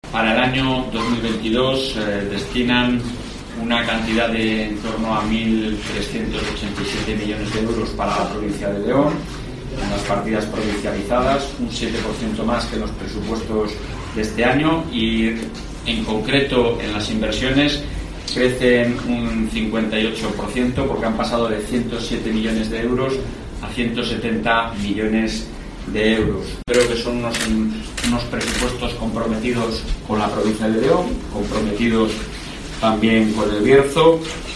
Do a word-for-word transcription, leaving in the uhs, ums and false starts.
Para el año dos mil veintidós eh, destinan una cantidad de en torno a mil trescientos ochenta y siete millones de euros para la provincia de León, en las partidas provincializadas, un siete por ciento más que en los presupuestos de este año, y en concreto en las inversiones crecen un cincuenta y ocho por ciento porque han pasado de ciento siete millones de euros a ciento setenta millones de euros. Creo que son unos, unos presupuestos comprometidos con la provincia de León, comprometidos también con el Bierzo,